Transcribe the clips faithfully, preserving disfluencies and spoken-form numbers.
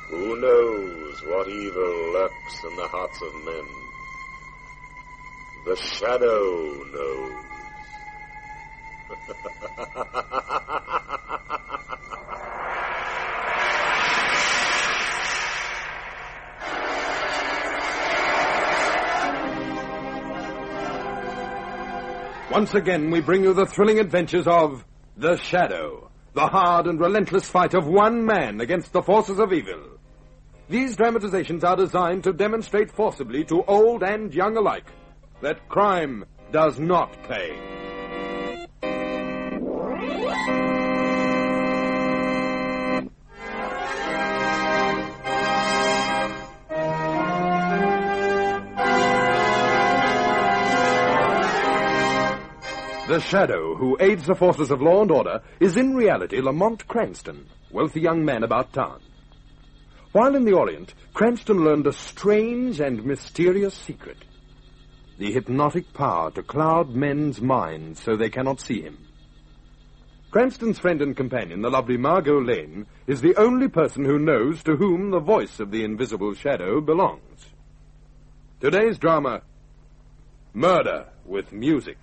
Who knows what evil lurks in the hearts of men? The Shadow knows. Once again, we bring you the thrilling adventures of The Shadow, the hard and relentless fight of one man against the forces of evil. These dramatizations are designed to demonstrate forcibly to old and young alike that crime does not pay. The Shadow, who aids the forces of law and order, is in reality Lamont Cranston, wealthy young man about town. While in the Orient, Cranston learned a strange and mysterious secret: the hypnotic power to cloud men's minds so they cannot see him. Cranston's friend and companion, the lovely Margot Lane, is the only person who knows to whom the voice of the invisible Shadow belongs. Today's drama, Murder with Music.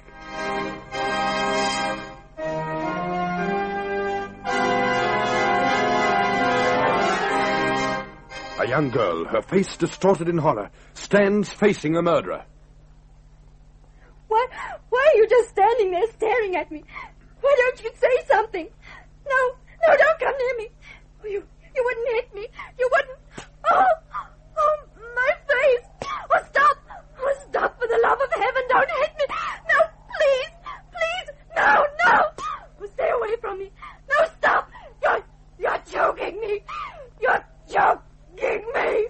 A young girl, her face distorted in horror, stands facing a murderer. Why, why are you just standing there staring at me? Why don't you say something? No, no, don't come near me. You, you wouldn't hit me. You wouldn't. Oh, oh, my face. Oh, stop. Oh, stop, for the love of heaven. Don't hit me. No, please, please. No, no. Oh, stay away from me. No, stop. You're, you're choking me. You're choking me.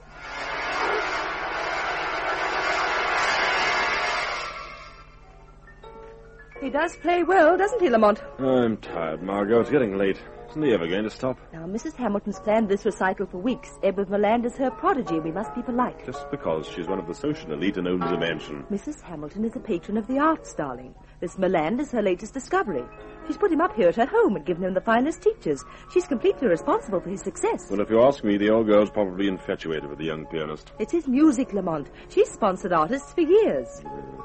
He does play well, doesn't he, Lamont? I'm tired, Margot. It's getting late. Isn't he ever going to stop? Now, Missus Hamilton's planned this recital for weeks. Edward Milland is her prodigy. We must be polite. Just because she's one of the social elite and owns a mansion. Missus Hamilton is a patron of the arts, darling. This Milland is her latest discovery. She's put him up here at her home and given him the finest teachers. She's completely responsible for his success. Well, if you ask me, the old girl's probably infatuated with the young pianist. It's his music, Lamont. She's sponsored artists for years. Mm.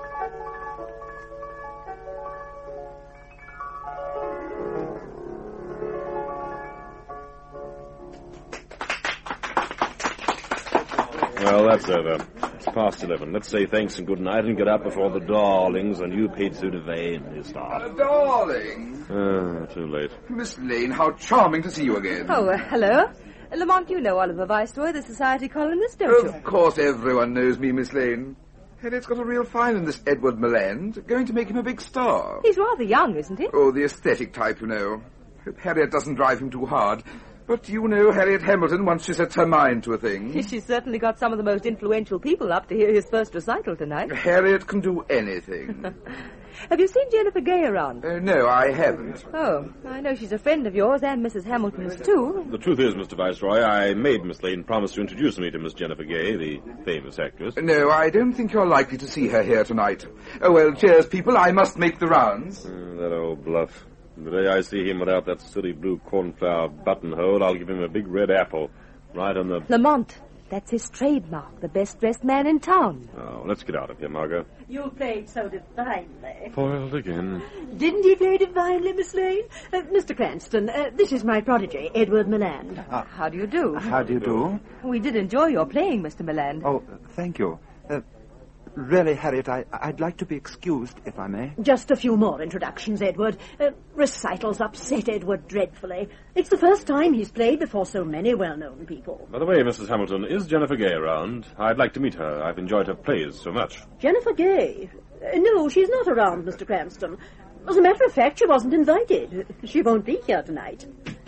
Well, that's over. It's past eleven. Let's say thanks and good night and get out before the darlings and you paid so vainly start. Uh, darling. Ah, too late. Miss Lane, how charming to see you again. Oh, uh, hello. Lamont, you know Oliver Viceroy, the society columnist, don't you? Of course everyone knows me, Miss Lane. Harriet's got a real fine in this Edward Milland, going to make him a big star. He's rather young, isn't he? Oh, the aesthetic type, you know. Hope Harriet doesn't drive him too hard. But you know Harriet Hamilton, once she sets her mind to a thing. She's certainly got some of the most influential people up to hear his first recital tonight. Harriet can do anything. Have you seen Jennifer Gay around? Uh, no, I haven't. Oh, I know she's a friend of yours and Missus Hamilton's, too. The truth is, Mister Viceroy, I made Miss Lane promise to introduce me to Miss Jennifer Gay, the famous actress. No, I don't think you're likely to see her here tonight. Oh, well, cheers, people. I must make the rounds. Uh, that old bluff. The day I see him without that silly blue cornflower buttonhole, I'll give him a big red apple. Right on the... Lamont, that's his trademark, the best-dressed man in town. Oh, let's get out of here, Margot. You played so divinely. Foiled again. Didn't he play divinely, Miss Lane? Uh, Mister Cranston, uh, this is my prodigy, Edward Milland. Uh, how do you do? How do you do? We did enjoy your playing, Mister Milland. Oh, thank you. Uh, Really, Harriet, I, I'd like to be excused, if I may. Just a few more introductions, Edward. Uh, recitals upset Edward dreadfully. It's the first time he's played before so many well-known people. By the way, Missus Hamilton, is Jennifer Gay around? I'd like to meet her. I've enjoyed her plays so much. Jennifer Gay? Uh, no, she's not around, Mister Cranston. As a matter of fact, she wasn't invited. She won't be here tonight.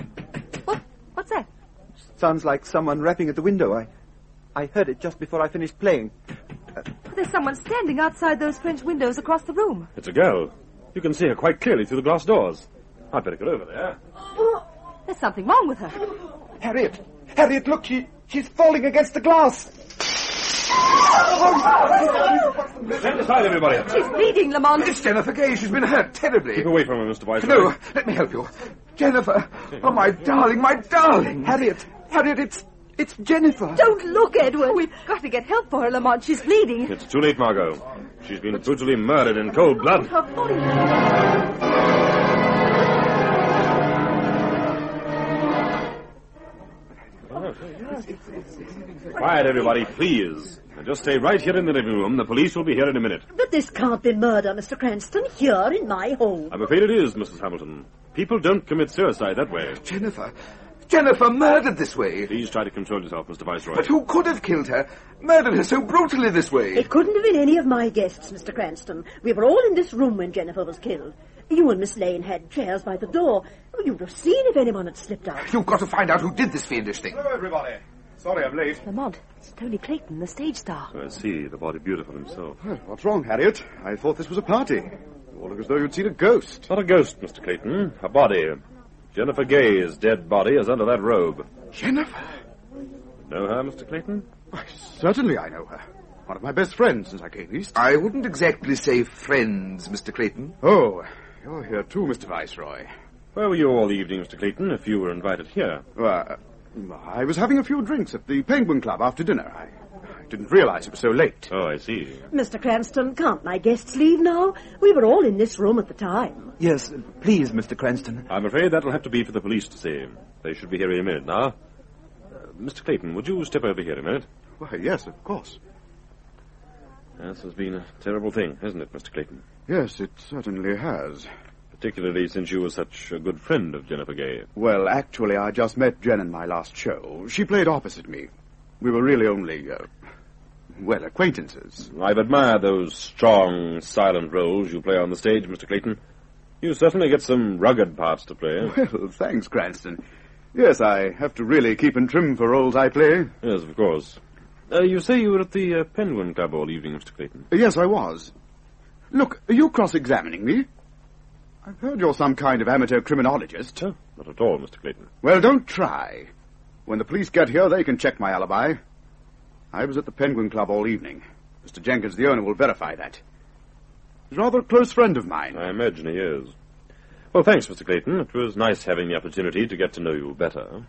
What? What's that? Sounds like someone rapping at the window. I, I heard it just before I finished playing. Uh, There's someone standing outside those French windows across the room. It's a girl. You can see her quite clearly through the glass doors. I'd better get over there. There's something wrong with her. Harriet! Harriet, look, she, she's falling against the glass. Stand aside, everybody. She's bleeding, Lamont. It's Jennifer Gay. She's been hurt terribly. Keep away from her, Mister Viceroy. No, let me help you. Jennifer. Oh, my darling, my darling. Harriet, Harriet, it's... It's Jennifer. Don't look, Edward. We've got to get help for her, Lamont. She's bleeding. It's too late, Margot. She's been brutally murdered in cold blood. Her body. Quiet, everybody, please. Now just stay right here in the living room. The police will be here in a minute. But this can't be murder, Mister Cranston, here in my home. I'm afraid it is, Missus Hamilton. People don't commit suicide that way. Jennifer. Jennifer murdered this way. Please try to control yourself, Mister Viceroy. But who could have killed her? Murdered her so brutally this way? It couldn't have been any of my guests, Mister Cranston. We were all in this room when Jennifer was killed. You and Miss Lane had chairs by the door. You'd have seen if anyone had slipped out. You've got to find out who did this fiendish thing. Hello, everybody. Sorry I'm late. Lamont, it's Tony Clayton, the stage star. I see. The body beautiful himself. Well, what's wrong, Harriet? I thought this was a party. You all look as though you'd seen a ghost. Not a ghost, Mister Clayton. A body. Jennifer Gay's dead body is under that robe. Jennifer? Know her, Mister Clayton? Why, certainly I know her. One of my best friends since I came east. I wouldn't exactly say friends, Mister Clayton. Oh, you're here too, Mister Viceroy. Where were you all evening, Mister Clayton, if you were invited here? Well, uh, I was having a few drinks at the Penguin Club after dinner. I, I didn't realize it was so late. Oh, I see. Mister Cranston, can't my guests leave now? We were all in this room at the time. Yes, please, Mister Cranston. I'm afraid that'll have to be for the police to see. They should be here in a minute now. Uh, Mister Clayton, would you step over here a minute? Why, yes, of course. This has been a terrible thing, hasn't it, Mister Clayton? Yes, it certainly has. Particularly since you were such a good friend of Jennifer Gay. Well, actually, I just met Jen in my last show. She played opposite me. We were really only, uh, well, acquaintances. I've admired those strong, silent roles you play on the stage, Mister Clayton. You certainly get some rugged parts to play. Well, thanks, Cranston. Yes, I have to really keep in trim for roles I play. Yes, of course. Uh, you say you were at the uh, Penguin Club all evening, Mister Clayton? Uh, yes, I was. Look, are you cross-examining me? I've heard you're some kind of amateur criminologist. Oh, not at all, Mister Clayton. Well, don't try. When the police get here, they can check my alibi. I was at the Penguin Club all evening. Mister Jenkins, the owner, will verify that. He's rather a close friend of mine. I imagine he is. Well, thanks, Mister Clayton. It was nice having the opportunity to get to know you better.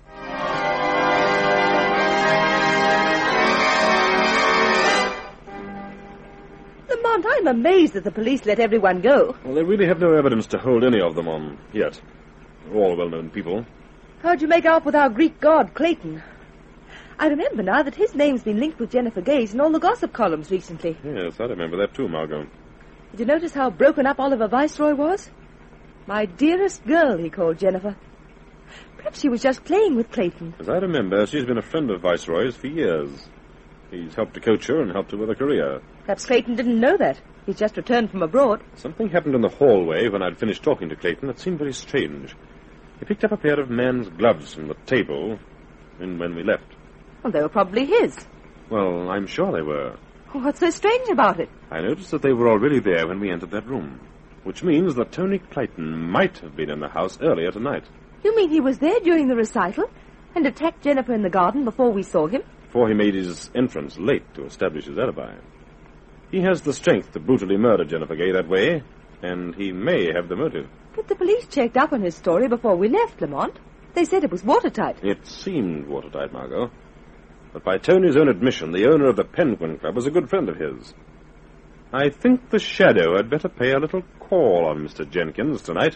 Lamont, I'm amazed that the police let everyone go. Well, they really have no evidence to hold any of them on yet. They're all well-known people. How'd you make out with our Greek god, Clayton? I remember now that his name's been linked with Jennifer Gay's in all the gossip columns recently. Yes, I remember that too, Margot. Did you notice how broken up Oliver Viceroy was? My dearest girl, he called Jennifer. Perhaps she was just playing with Clayton. As I remember, she's been a friend of Viceroy's for years. He's helped to coach her and helped her with a career. Perhaps Clayton didn't know that. He's just returned from abroad. Something happened in the hallway when I'd finished talking to Clayton that seemed very strange. He picked up a pair of man's gloves from the table and when we left. Well, they were probably his. Well, I'm sure they were. What's so strange about it? I noticed that they were already there when we entered that room, which means that Tony Clayton might have been in the house earlier tonight. You mean he was there during the recital and attacked Jennifer in the garden before we saw him? Before he made his entrance late to establish his alibi. He has the strength to brutally murder Jennifer Gay that way, and he may have the motive. But the police checked up on his story before we left, Lamont. They said it was watertight. It seemed watertight, Margot. But by Tony's own admission, the owner of the Penguin Club was a good friend of his. I think the Shadow had better pay a little call on Mister Jenkins tonight.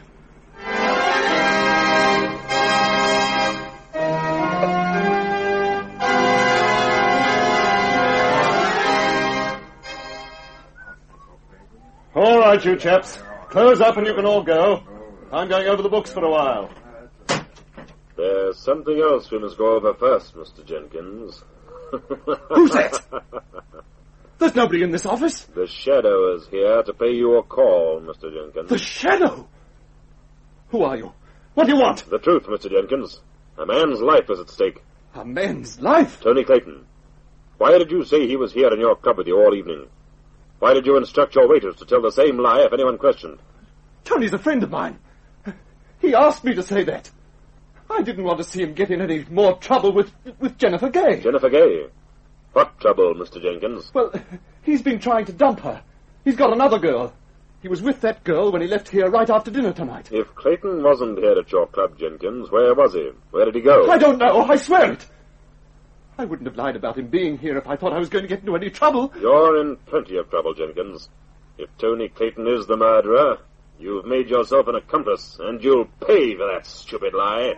All right, you chaps. Close up and you can all go. I'm going over the books for a while. There's something else we must go over first, Mister Jenkins. Who's that? There's nobody in this office. The Shadow is here to pay you a call, Mister Jenkins. The Shadow? Who are you? What do you want? The truth, Mister Jenkins. A man's life is at stake. A man's life? Tony Clayton. Why did you say he was here in your club with you all evening? Why did you instruct your waiters to tell the same lie if anyone questioned? Tony's a friend of mine. He asked me to say that. I didn't want to see him get in any more trouble with with Jennifer Gay. Jennifer Gay? What trouble, Mister Jenkins? Well, he's been trying to dump her. He's got another girl. He was with that girl when he left here right after dinner tonight. If Clayton wasn't here at your club, Jenkins, where was he? Where did he go? I don't know. I swear it. I wouldn't have lied about him being here if I thought I was going to get into any trouble. You're in plenty of trouble, Jenkins. If Tony Clayton is the murderer, you've made yourself an accomplice, and you'll pay for that stupid lie.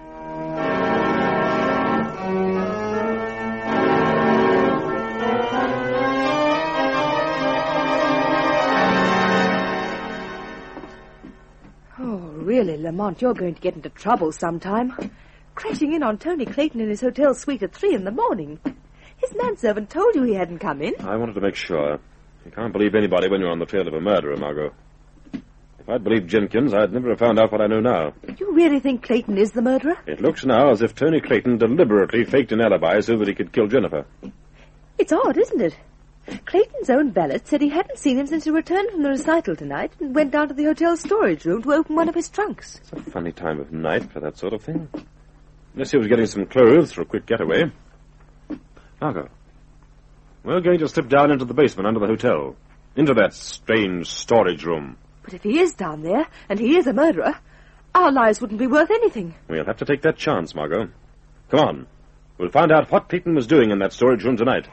Oh, really, Lamont, you're going to get into trouble sometime. Crashing in on Tony Clayton in his hotel suite at three in the morning. His manservant told you he hadn't come in. I wanted to make sure. You can't believe anybody when you're on the trail of a murderer, Margot. If I'd believed Jenkins, I'd never have found out what I know now. You really think Clayton is the murderer? It looks now as if Tony Clayton deliberately faked an alibi so that he could kill Jennifer. It's odd, isn't it? Clayton's own valet said he hadn't seen him since he returned from the recital tonight and went down to the hotel storage room to open one of his trunks. It's a funny time of night for that sort of thing. Unless he was getting some clothes for a quick getaway. Margot, we're going to slip down into the basement under the hotel. Into that strange storage room. But if he is down there, and he is a murderer, our lives wouldn't be worth anything. We'll have to take that chance, Margot. Come on. We'll find out what Clayton was doing in that storage room tonight.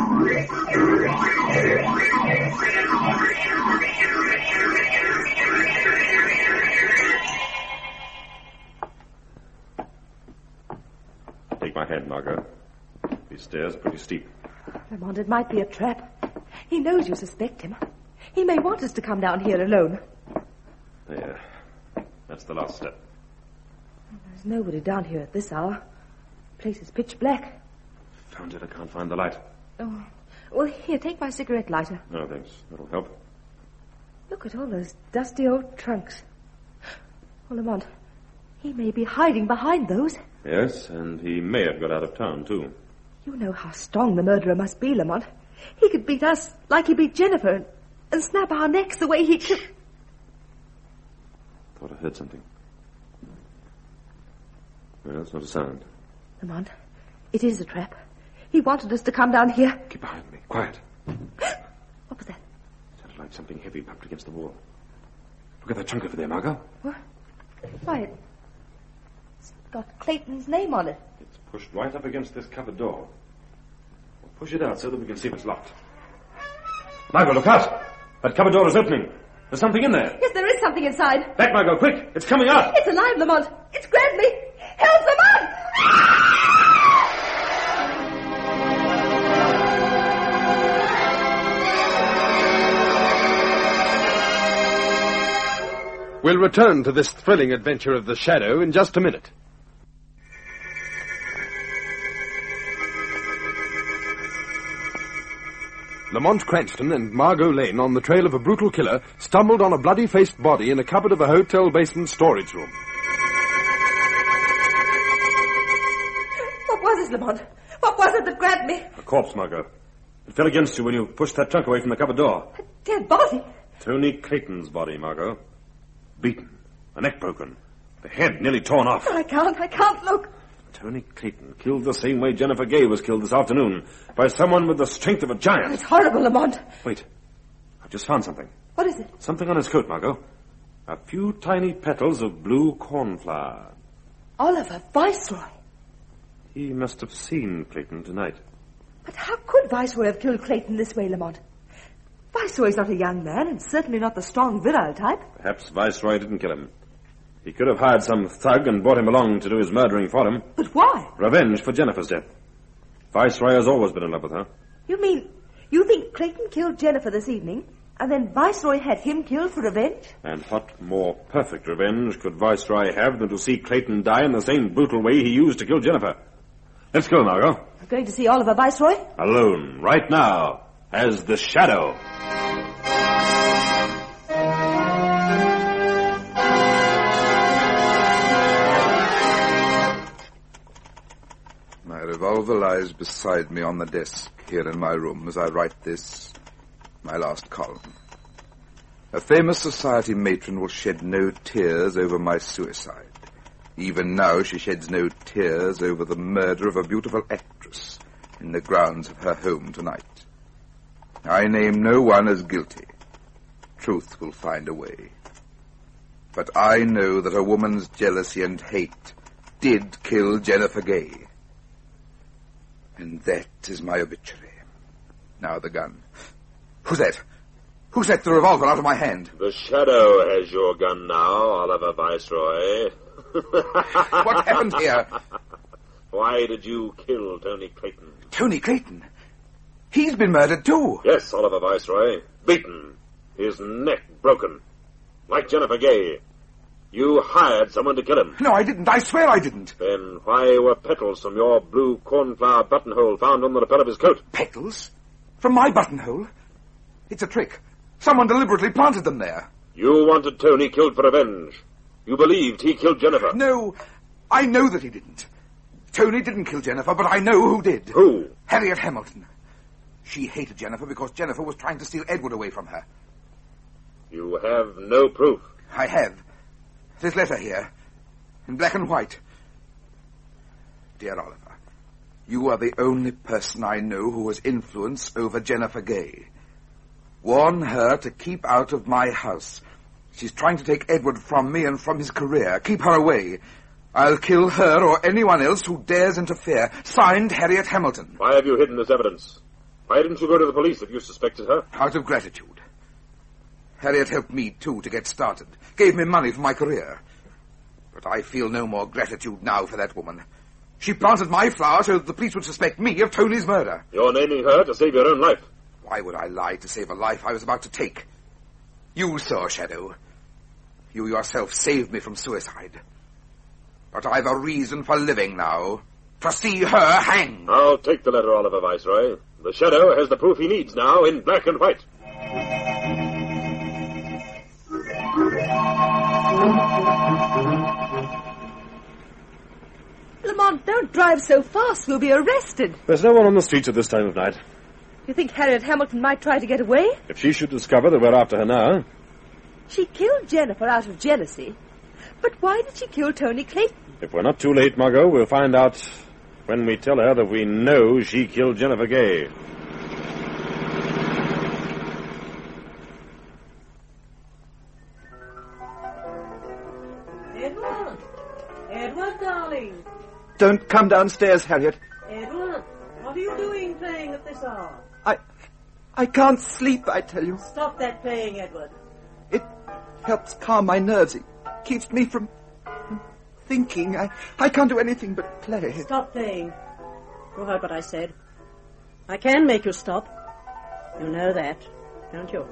Take my hand, Margot. These stairs are pretty steep. Lamont, it might be a trap. He knows you suspect him. He may want us to come down here alone. There. That's the last step. There's nobody down here at this hour. The place is pitch black. Found it. I can't find the light. Oh. Well, here, take my cigarette lighter. No, thanks. That'll help. Look at all those dusty old trunks. Oh, Lamont, he may be hiding behind those. Yes, and he may have got out of town, too. You know how strong the murderer must be, Lamont. He could beat us like he beat Jennifer and, and snap our necks the way he could. Thought I heard something. Well, that's not a sound. Lamont, it is a trap. He wanted us to come down here. Keep behind me. Quiet. What was that? Sounded like something heavy bumped against the wall. Look at that trunk over there, Margot. What? Why, it's got Clayton's name on it. It's pushed right up against this cupboard door. We'll push it out so that we can see if it's locked. Margot, look out! That cupboard door is opening. There's something in there. Yes, there is something inside. Back, Margot, quick! It's coming out! It's alive, Lamont! It's grabbed me! Help, Lamont! We'll return to this thrilling adventure of the Shadow in just a minute. Lamont Cranston and Margot Lane, on the trail of a brutal killer, stumbled on a bloody-faced body in a cupboard of a hotel basement storage room. What was it, Lamont? What was it that grabbed me? A corpse, Margot. It fell against you when you pushed that trunk away from the cupboard door. A dead body? Tony Clayton's body, Margot. Beaten. The neck broken. The head nearly torn off. I can't. I can't look. Tony Clayton killed the same way Jennifer Gay was killed this afternoon. By someone with the strength of a giant. It's horrible, Lamont. Wait. I've just found something. What is it? Something on his coat, Margot. A few tiny petals of blue cornflower. Oliver Viceroy. He must have seen Clayton tonight. But how could Viceroy have killed Clayton this way, Lamont? Viceroy's not a young man, and certainly not the strong, virile type. Perhaps Viceroy didn't kill him. He could have hired some thug and brought him along to do his murdering for him. But why? Revenge for Jennifer's death. Viceroy has always been in love with her. You mean, you think Clayton killed Jennifer this evening, and then Viceroy had him killed for revenge? And what more perfect revenge could Viceroy have than to see Clayton die in the same brutal way he used to kill Jennifer? Let's go, Margot. I'm going to see Oliver Viceroy? Alone, right now, as the Shadow. My revolver lies beside me on the desk here in my room as I write this, my last column. A famous society matron will shed no tears over my suicide. Even now she sheds no tears over the murder of a beautiful actress in the grounds of her home tonight. I name no one as guilty. Truth will find a way. But I know that a woman's jealousy and hate did kill Jennifer Gay. And that is my obituary. Now the gun. Who's that? Who set the revolver out of my hand? The Shadow has your gun now, Oliver Viceroy. What happened here? Why did you kill Tony Clayton? Tony Clayton? He's been murdered too. Yes, Oliver Viceroy. Beaten. His neck broken. Like Jennifer Gay. You hired someone to kill him. No, I didn't. I swear I didn't. Then why were petals from your blue cornflower buttonhole found on the lapel of his coat? Petals? From my buttonhole? It's a trick. Someone deliberately planted them there. You wanted Tony killed for revenge. You believed he killed Jennifer. No, I know that he didn't. Tony didn't kill Jennifer, but I know who did. Who? Harriet Hamilton. She hated Jennifer because Jennifer was trying to steal Edward away from her. You have no proof. I have. This letter here, in black and white. Dear Oliver, you are the only person I know who has influence over Jennifer Gay. Warn her to keep out of my house. She's trying to take Edward from me and from his career. Keep her away. I'll kill her or anyone else who dares interfere. Signed, Harriet Hamilton. Why have you hidden this evidence? Why didn't you go to the police if you suspected her? Out of gratitude. Harriet helped me, too, to get started. Gave me money for my career. But I feel no more gratitude now for that woman. She planted my flower so that the police would suspect me of Tony's murder. You're naming her to save your own life. Why would I lie to save a life I was about to take? You saw Shadow. You yourself saved me from suicide. But I've a reason for living now. To see her hanged. I'll take the letter, Oliver Viceroy. The Shadow has the proof he needs now in black and white. Lamont, don't drive so fast. We'll be arrested. There's no one on the streets at this time of night. You think Harriet Hamilton might try to get away? If she should discover that we're after her now... She killed Jennifer out of jealousy. But why did she kill Tony Clayton? If we're not too late, Margot, we'll find out when we tell her that we know she killed Jennifer Gay. Edward! Edward, darling! Don't come downstairs, Harriet. Edward, what are you doing playing at this hour? I... I can't sleep, I tell you. Stop that playing, Edward. It helps calm my nerves. It keeps me from... from thinking. I, I can't do anything but play. Stop playing. You heard what I said. I can make you stop. You know that, don't you?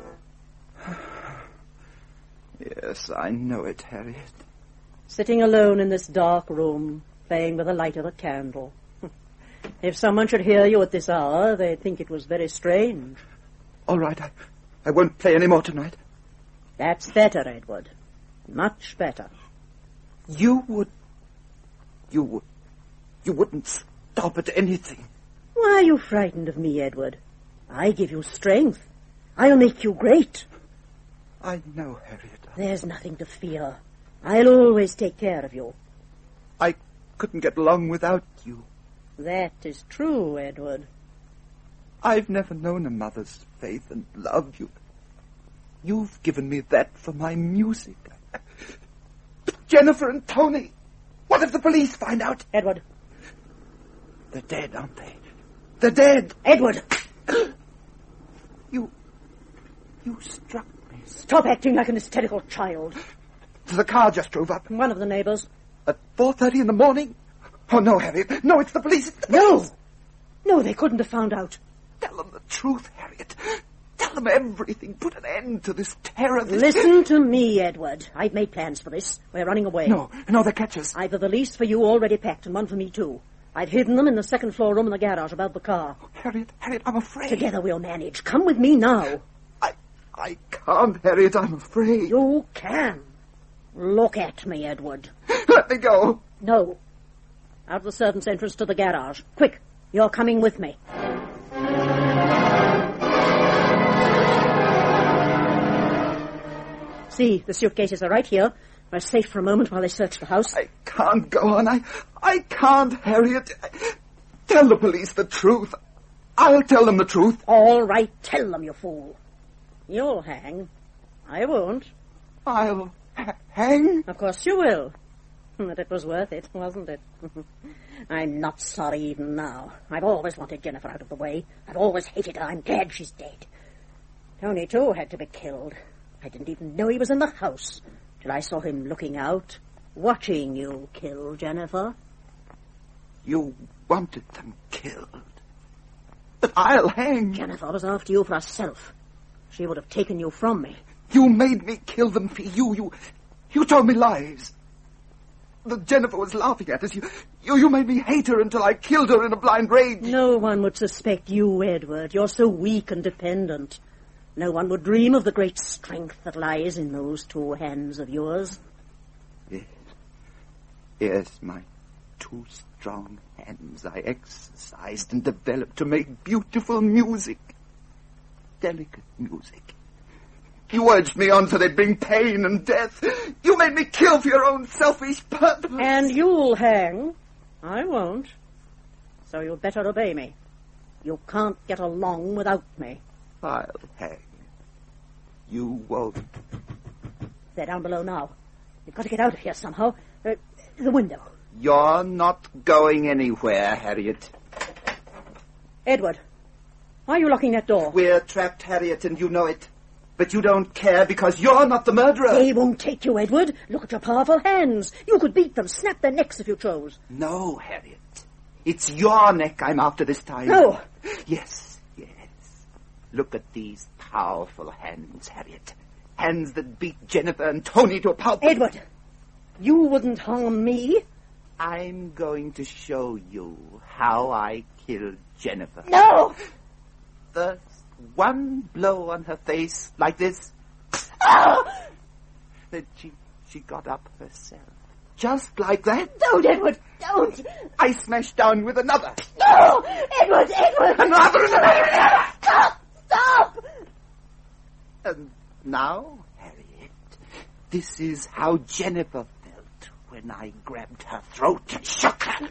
Yes, I know it, Harriet. Sitting alone in this dark room, playing with the light of a candle. If someone should hear you at this hour, they'd think it was very strange. All right, I, I won't play any more tonight. That's better, Edward. Much better. You would... You would... You wouldn't stop at anything. Why are you frightened of me, Edward? I give you strength. I'll make you great. I know, Harriet. There's nothing to fear. I'll always take care of you. I couldn't get along without you. That is true, Edward. I've never known a mother's faith and love. You, you've given me that for my music. But Jennifer and Tony, what if the police find out? Edward. They're dead, aren't they? They're dead. Edward! You... You struck me. Stop acting like an hysterical child. The car just drove up. One of the neighbors. At four thirty in the morning? Oh, no, Harriet. No, it's the police. It's the no. police. No, they couldn't have found out. Tell them the truth, Harriet. Tell them everything. Put an end to this terror. This... Listen to me, Edward. I've made plans for this. We're running away. No, no, they'll catch us. I've a valise for you already packed and one for me, too. I've hidden them in the second floor room in the garage above the car. Oh, Harriet, Harriet, I'm afraid. Together we'll manage. Come with me now. I, I can't, Harriet. I'm afraid. You can. Look at me, Edward. Let me go. No. Out of the servants' entrance to the garage. Quick, you're coming with me. See, the suitcases are right here. We're safe for a moment while I search the house. I can't go on. I, I can't, Harriet. Tell the police the truth. I'll tell them the truth. All right, tell them, you fool. You'll hang. I won't. I'll ha- hang? Of course you will. But it was worth it, wasn't it? I'm not sorry even now. I've always wanted Jennifer out of the way. I've always hated her. I'm glad she's dead. Tony, too, had to be killed. I didn't even know he was in the house till I saw him looking out, watching you kill Jennifer. You wanted them killed. But I'll hang. Jennifer was after you for herself. She would have taken you from me. You made me kill them for you. You, you told me lies. That Jennifer was laughing at us. You, you, you made me hate her until I killed her in a blind rage. No one would suspect you, Edward. You're so weak and dependent. No one would dream of the great strength that lies in those two hands of yours. Yes. Yes, my two strong hands I exercised and developed to make beautiful music. Delicate music. You urged me on so they'd bring pain and death. You made me kill for your own selfish purpose. And you'll hang. I won't. So you'd better obey me. You can't get along without me. I'll hang. You won't. They're down below now. We've got to get out of here somehow. Uh, the window. You're not going anywhere, Harriet. Edward, why are you locking that door? We're trapped, Harriet, and you know it. But you don't care because you're not the murderer. They won't take you, Edward. Look at your powerful hands. You could beat them, snap their necks if you chose. No, Harriet. It's your neck I'm after this time. No. Yes, yes. Look at these powerful hands, Harriet. Hands that beat Jennifer and Tony to a pulp. Edward, you wouldn't harm me. I'm going to show you how I killed Jennifer. No! First, one blow on her face, like this. Oh! Then she, she got up herself. Just like that. Don't, Edward, don't. I smashed down with another. No! Edward, Edward! Another and another! Stop! Stop! And now, Harriet, this is how Jennifer felt when I grabbed her throat and shook her.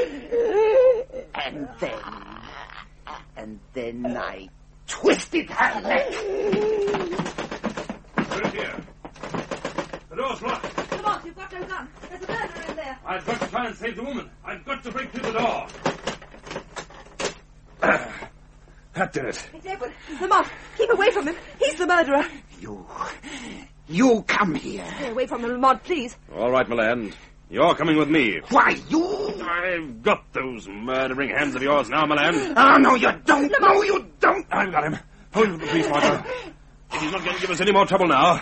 And then, and then I twisted her neck. Who's here? The door's locked. Come on, you've got no gun. There's a murderer in there. I've got to try and save the woman. I've got to break through the door. That did it. It's Edward. Lamont, keep away from him. He's the murderer. You, you come here. Stay away from him, Lamont, please. All right, Meland. You're coming with me. Why, you... I've got those murdering hands of yours now, Meland. Oh, no, you don't. No, you don't. I've got him. Hold him to the police, Margot. He's not going to give us any more trouble now.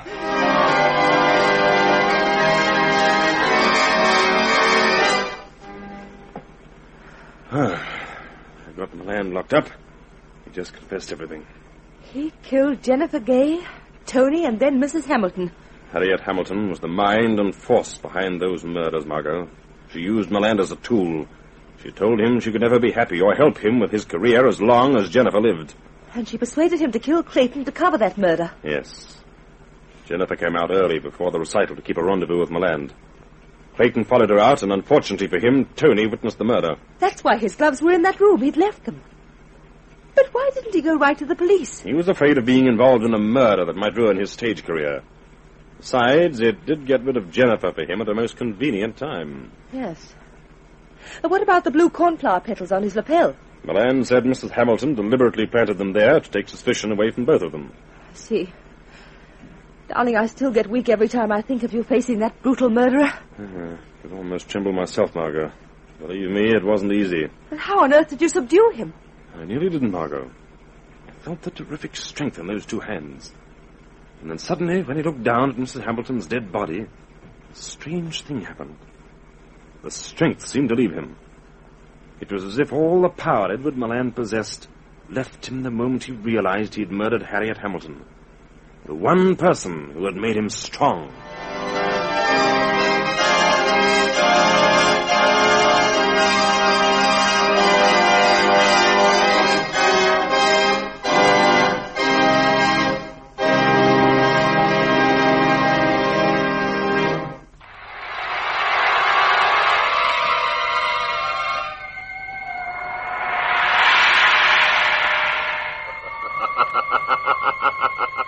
I've got Meland locked up. He just confessed everything. He killed Jennifer Gay, Tony, and then Missus Hamilton. Harriet Hamilton was the mind and force behind those murders, Margot. She used Meland as a tool. She told him she could never be happy or help him with his career as long as Jennifer lived. And she persuaded him to kill Clayton to cover that murder. Yes. Jennifer came out early before the recital to keep a rendezvous with Meland. Clayton followed her out, and unfortunately for him, Tony witnessed the murder. That's why his gloves were in that room. He'd left them. But why didn't he go right to the police? He was afraid of being involved in a murder that might ruin his stage career. Besides, it did get rid of Jennifer for him at a most convenient time. Yes. Uh, what about the blue cornflower petals on his lapel? Meland said Missus Hamilton deliberately planted them there to take suspicion away from both of them. I see. Darling, I still get weak every time I think of you facing that brutal murderer. Uh, I could almost tremble myself, Margot. Believe me, it wasn't easy. But how on earth did you subdue him? I nearly didn't, Margot. I felt the terrific strength in those two hands. And then suddenly, when he looked down at Missus Hamilton's dead body, a strange thing happened. The strength seemed to leave him. It was as if all the power Edward Meland possessed left him the moment he realized he had murdered Harriet Hamilton. The one person who had made him strong.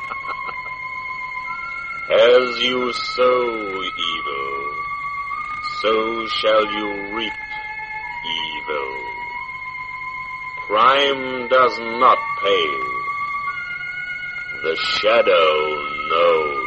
As you sow evil, so shall you reap evil. Crime does not pay. The shadow knows.